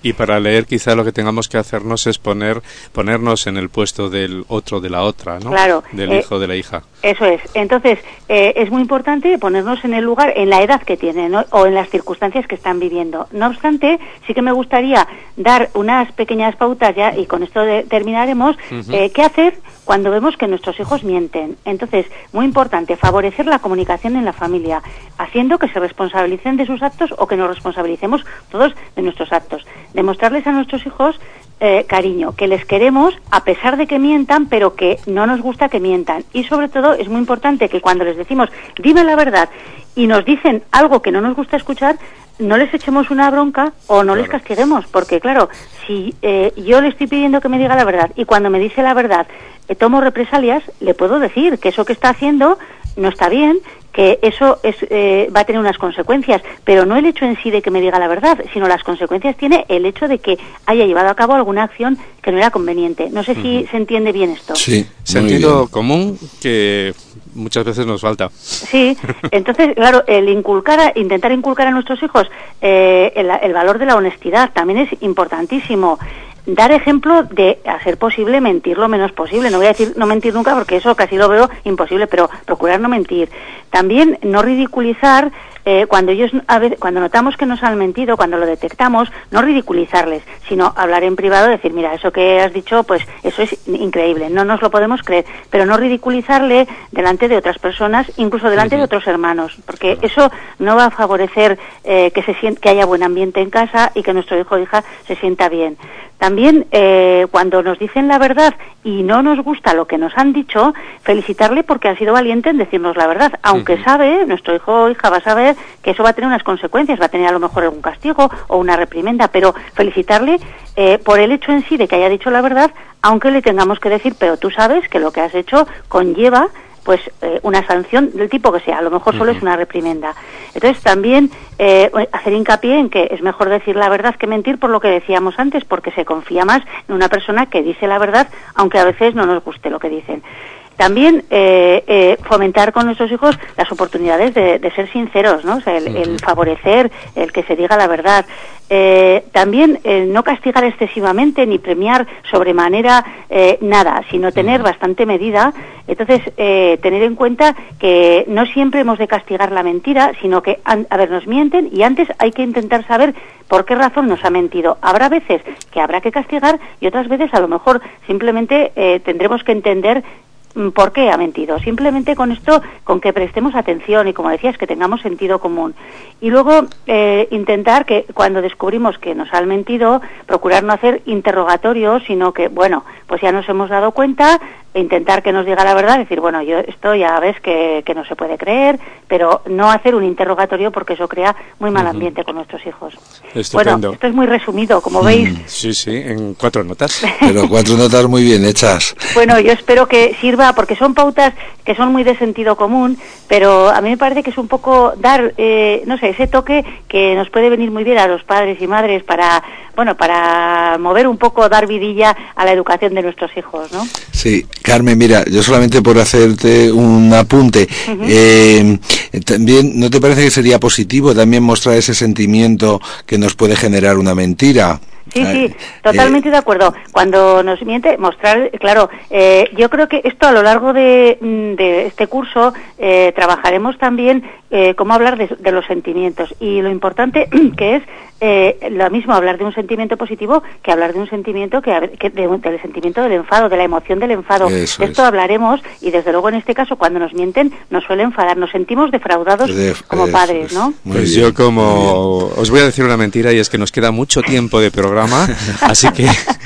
Y para leer quizá lo que tengamos que hacernos es poner ponernos en el puesto del otro, de la otra, ¿no? Claro. Del eh, hijo, de la hija. Eso es. Entonces, eh, es muy importante ponernos en el lugar, en la edad que tienen, ¿no? O en las circunstancias que están viviendo. No obstante, sí que me gustaría dar unas pequeñas pautas ya, y con esto de, terminaremos, uh-huh. eh, qué hacer cuando vemos que nuestros hijos mienten. Entonces, muy importante, favorecer la comunicación en la familia, haciendo que se responsabilicen de sus actos o que nos responsabilicemos todos de nuestros actos. Demostrarles a nuestros hijos eh, cariño, que les queremos a pesar de que mientan, pero que no nos gusta que mientan. Y sobre todo es muy importante que cuando les decimos, dime la verdad, y nos dicen algo que no nos gusta escuchar, no les echemos una bronca o no claro. les castiguemos, porque claro, si eh, yo le estoy pidiendo que me diga la verdad y cuando me dice la verdad eh, tomo represalias, le puedo decir que eso que está haciendo no está bien, que eso es, eh, va a tener unas consecuencias, pero no el hecho en sí de que me diga la verdad, sino las consecuencias tiene el hecho de que haya llevado a cabo alguna acción que no era conveniente. No sé uh-huh. si se entiende bien esto. Sí, sentido común que muchas veces nos falta. Sí, entonces, claro, el inculcar, a, intentar inculcar a nuestros hijos eh, el, el valor de la honestidad también es importantísimo. Dar ejemplo de, a ser posible, mentir lo menos posible. No voy a decir no mentir nunca porque eso casi lo veo imposible, pero procurar no mentir. También no ridiculizar eh, cuando ellos, a ver, cuando notamos que nos han mentido, cuando lo detectamos, no ridiculizarles, sino hablar en privado, decir, mira, eso que has dicho, pues eso es increíble, no nos lo podemos creer, pero no ridiculizarle delante de otras personas, incluso delante uh-huh. de otros hermanos, porque eso no va a favorecer eh, que se sienta, que haya buen ambiente en casa y que nuestro hijo o hija se sienta bien. También, eh, cuando nos dicen la verdad y no nos gusta lo que nos han dicho, felicitarle porque ha sido valiente en decirnos la verdad, aunque uh-huh. sabe, nuestro hijo o hija va a saber que eso va a tener unas consecuencias, va a tener a lo mejor algún castigo o una reprimenda, pero felicitarle eh, por el hecho en sí de que haya dicho la verdad, aunque le tengamos que decir, pero tú sabes que lo que has hecho conlleva pues eh, una sanción del tipo que sea, a lo mejor solo uh-huh. es una reprimenda. Entonces también eh, hacer hincapié en que es mejor decir la verdad que mentir, por lo que decíamos antes, porque se confía más en una persona que dice la verdad, aunque a veces no nos guste lo que dicen. También eh, eh, fomentar con nuestros hijos las oportunidades de, de ser sinceros, ¿no? O sea, el, uh-huh. el favorecer, el que se diga la verdad. Eh, también eh, no castigar excesivamente ni premiar sobremanera eh, nada, sino tener uh-huh. bastante medida. Entonces, eh, tener en cuenta que no siempre hemos de castigar la mentira, sino que, a ver, nos mienten y antes hay que intentar saber por qué razón nos ha mentido. Habrá veces que habrá que castigar y otras veces a lo mejor simplemente eh, tendremos que entender ¿por qué ha mentido? Simplemente con esto, con que prestemos atención y, como decías, que tengamos sentido común. Y luego, eh, intentar que cuando descubrimos que nos han mentido, procurar no hacer interrogatorios, sino que, bueno, pues ya nos hemos dado cuenta, e intentar que nos diga la verdad, decir, bueno, yo esto ya ves que, que no se puede creer, pero no hacer un interrogatorio porque eso crea muy mal ambiente uh-huh. con nuestros hijos. Estupendo. Bueno, esto es muy resumido, como mm. veis. Sí, sí, en cuatro notas. Pero cuatro notas muy bien hechas. Bueno, yo espero que sirva, porque son pautas que son muy de sentido común, pero a mí me parece que es un poco dar, eh, no sé, ese toque que nos puede venir muy bien a los padres y madres para, bueno, para mover un poco, dar vidilla a la educación de nuestros hijos, ¿no? Sí, Carmen, mira, yo solamente por hacerte un apunte, uh-huh. eh, también, ¿no te parece que sería positivo también mostrar ese sentimiento que nos puede generar una mentira? Sí, sí, totalmente eh, de acuerdo. Cuando nos miente, mostrar, claro, eh, yo creo que esto a lo largo de, de este curso eh, trabajaremos también eh, cómo hablar de, de los sentimientos y lo importante que es eh, lo mismo hablar de un sentimiento positivo que hablar de un sentimiento que, que de un, del sentimiento del enfado, de la emoción del enfado. Eso esto es. Hablaremos y desde luego en este caso cuando nos mienten nos suele enfadar, nos sentimos defraudados de, como eso padres, es. ¿No? Pues bien, yo como os voy a decir una mentira y es que nos queda mucho tiempo de programa, así que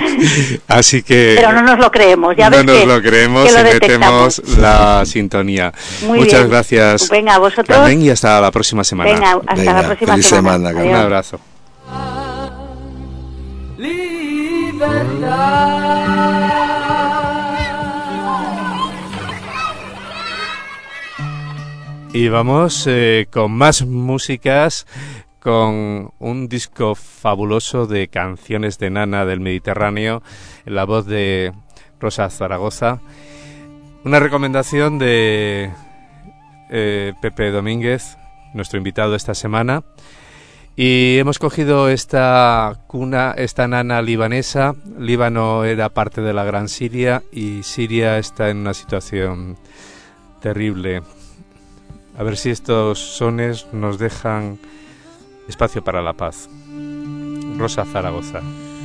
así que pero no nos lo creemos, ya no ves nos que, lo creemos que lo y metemos la sintonía. Muy Muchas bien. gracias. Venga, a vosotros. Carmen, y hasta la próxima semana. Venga, hasta Venga, la próxima feliz semana. semana, un abrazo. Y vamos eh, con más músicas, con un disco fabuloso de canciones de Nana del Mediterráneo, en la voz de Rosa Zaragoza. Una recomendación de eh, Pepe Domínguez, nuestro invitado esta semana. Y hemos cogido esta cuna, esta nana libanesa. Líbano era parte de la Gran Siria y Siria está en una situación terrible. A ver si estos sones nos dejan espacio para la paz. Rosa Zaragoza.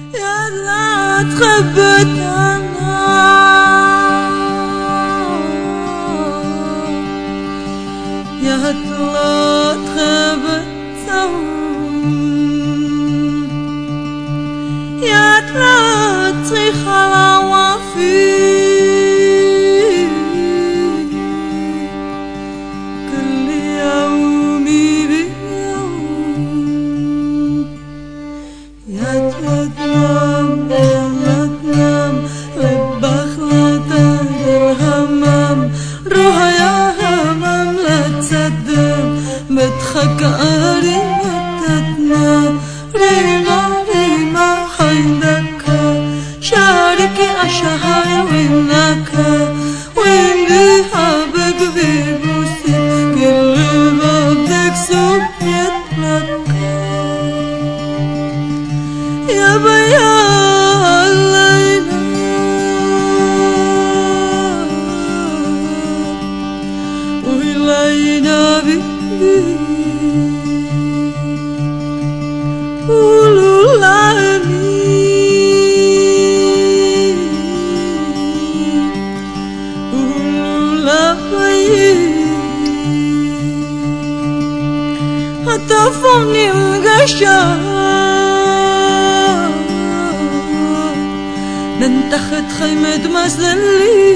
ننتخد خيمة مزلي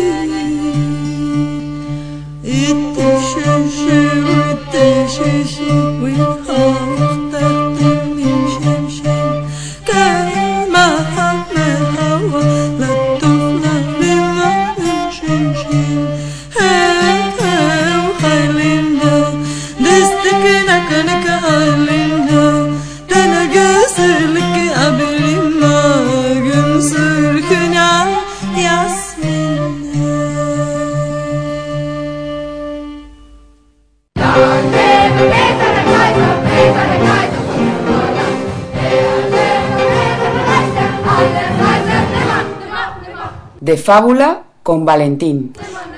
التشاشي والتشاشي والخاطر من شمشي كما حمى هوا للطفلة لما من شمشي هاو هاو خيلنا دستكنا كنك هالنا دنا قاسر لك قبل ما قنصر كنا ياسمنا De fábula con Valentín.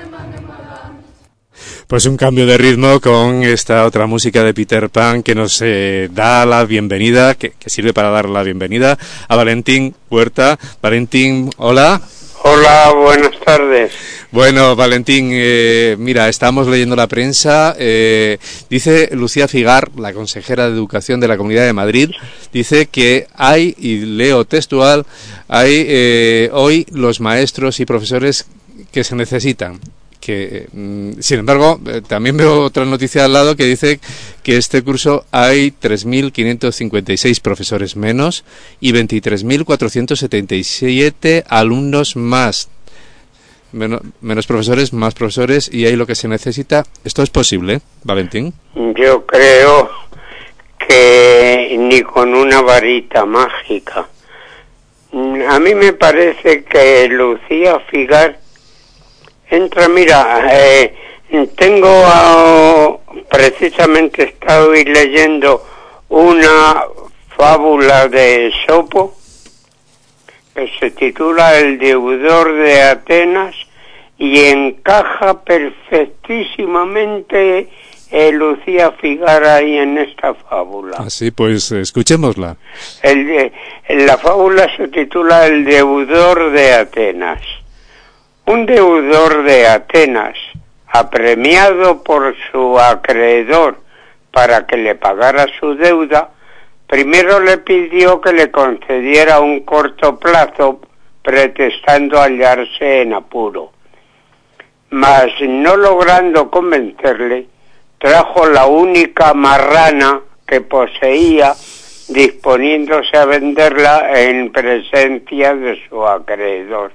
Pues un cambio de ritmo con esta otra música de Peter Pan que nos eh, da la bienvenida, que, que sirve para dar la bienvenida a Valentín Huerta. Valentín, hola. Hola, buenas tardes. Bueno, Valentín, eh, mira, estamos leyendo la prensa. Eh, dice Lucía Figar, la consejera de Educación de la Comunidad de Madrid, dice que hay, y leo textual, hay eh, hoy los maestros y profesores que se necesitan. Que, sin embargo, también veo otra noticia al lado que dice que este curso hay tres mil quinientos cincuenta y seis profesores menos y veintitrés mil cuatrocientos setenta y siete alumnos más. Menos, menos profesores, más profesores, y ahí lo que se necesita. ¿Esto es posible, Valentín? Yo creo que ni con una varita mágica. A mí me parece que Lucía Figar entra, mira, eh, tengo uh, precisamente estado leyendo una fábula de Esopo que se titula El deudor de Atenas y encaja perfectísimamente eh, Lucía Figar ahí en esta fábula. Así pues, escuchémosla. El de, la fábula se titula El deudor de Atenas. Un deudor de Atenas, apremiado por su acreedor para que le pagara su deuda, primero le pidió que le concediera un corto plazo, pretextando hallarse en apuro. Mas, no logrando convencerle, trajo la única marrana que poseía, disponiéndose a venderla en presencia de su acreedor.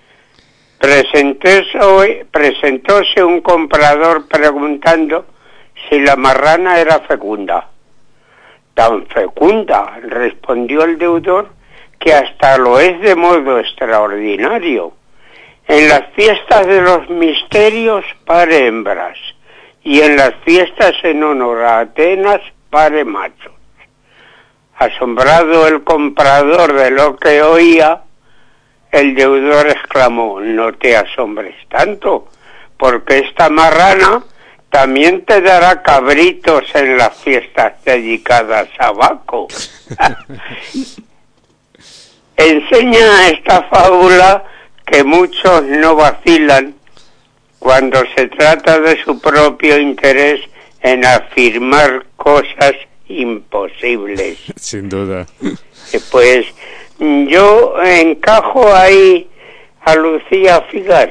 Presentóse, presentóse un comprador preguntando si la marrana era fecunda. Tan fecunda, respondió el deudor, que hasta lo es de modo extraordinario. En las fiestas de los misterios pare hembras, y en las fiestas en honor a Atenas pare machos. Asombrado el comprador de lo que oía, el deudor exclamó: no te asombres tanto, porque esta marrana también te dará cabritos en las fiestas dedicadas a Baco. Enseña esta fábula que muchos no vacilan cuando se trata de su propio interés en afirmar cosas imposibles. Sin duda. Pues yo encajo ahí a Lucía Figar.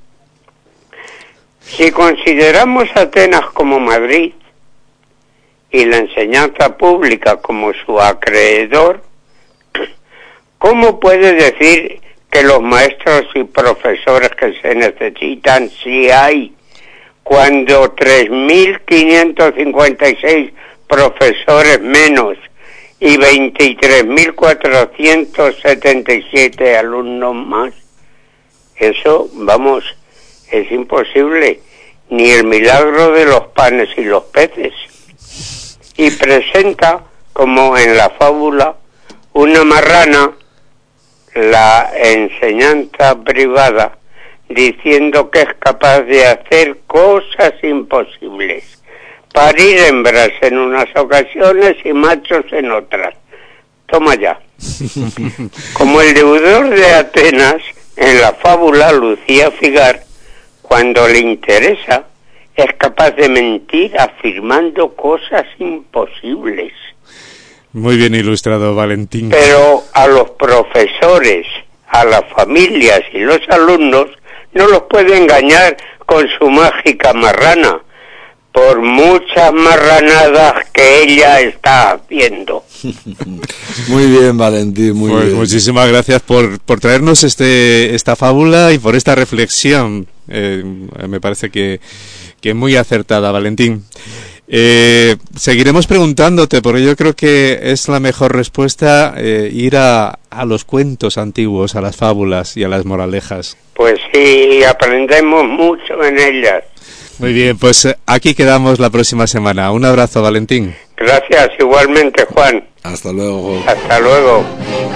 Si consideramos Atenas como Madrid y la enseñanza pública como su acreedor, ¿cómo puede decir que los maestros y profesores que se necesitan sí hay, cuando tres mil quinientos cincuenta y seis profesores menos y veintitrés mil cuatrocientos setenta y siete alumnos más? Eso, vamos, es imposible, ni el milagro de los panes y los peces. Y presenta, como en la fábula, una marrana, la enseñanza privada, diciendo que es capaz de hacer cosas imposibles, parir hembras en unas ocasiones y machos en otras. Toma ya. Como el deudor de Atenas, en la fábula Lucía Figar, cuando le interesa, es capaz de mentir afirmando cosas imposibles. Muy bien ilustrado, Valentín. Pero a los profesores, a las familias y los alumnos no los puede engañar con su mágica marrana, por muchas marranadas que ella está haciendo. Muy bien, Valentín, muy pues bien. Muchísimas gracias por, por traernos este esta fábula y por esta reflexión. Eh, me parece que, que muy acertada, Valentín. Eh, seguiremos preguntándote, porque yo creo que es la mejor respuesta eh, ir a, a los cuentos antiguos, a las fábulas y a las moralejas. Pues sí, aprendemos mucho en ellas. Muy bien, pues eh, aquí quedamos la próxima semana. Un abrazo, Valentín. Gracias, igualmente, Juan. Hasta luego. Hasta luego.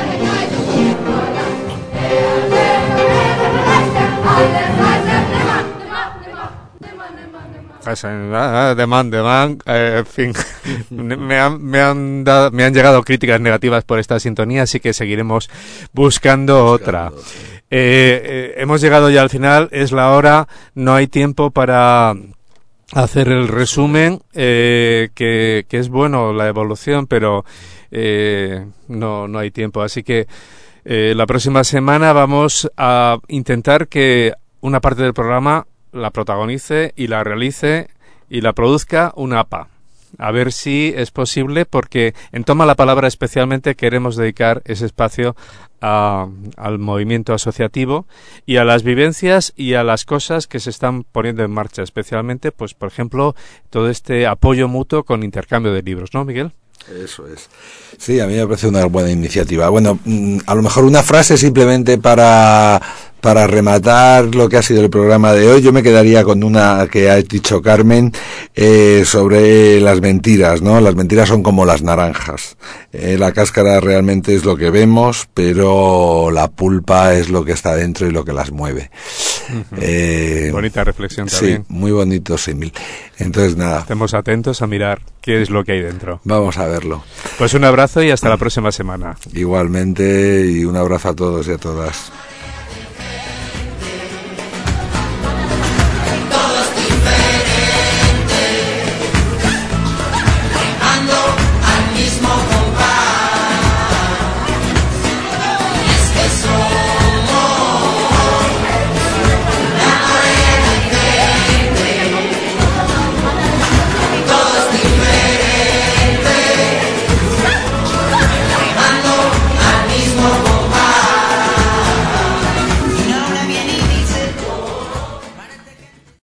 Demand, demand, eh, en fin, me han, me, han dado, me han llegado críticas negativas por esta sintonía, así que seguiremos buscando otra. Eh, eh, hemos llegado ya al final, es la hora, no hay tiempo para hacer el resumen, eh, que, que es bueno la evolución, pero eh, no, no hay tiempo, así que eh, la próxima semana vamos a intentar que una parte del programa la protagonice y la realice y la produzca una A P A. A ver si es posible, porque en Toma la Palabra especialmente queremos dedicar ese espacio a, al movimiento asociativo y a las vivencias y a las cosas que se están poniendo en marcha, especialmente, pues por ejemplo, todo este apoyo mutuo con intercambio de libros, ¿no, Miguel? Eso es. Sí, a mí me parece una buena iniciativa. Bueno, a lo mejor una frase simplemente para para rematar lo que ha sido el programa de hoy. Yo me quedaría con una que ha dicho Carmen eh, sobre las mentiras, ¿no? Las mentiras son como las naranjas. Eh, la cáscara realmente es lo que vemos, pero la pulpa es lo que está dentro y lo que las mueve. Uh-huh. Eh, Bonita reflexión también. Sí, muy bonito símil. Entonces, nada. Estemos atentos a mirar qué es lo que hay dentro. Vamos a verlo. Pues un abrazo y hasta la próxima semana. Igualmente, y un abrazo a todos y a todas.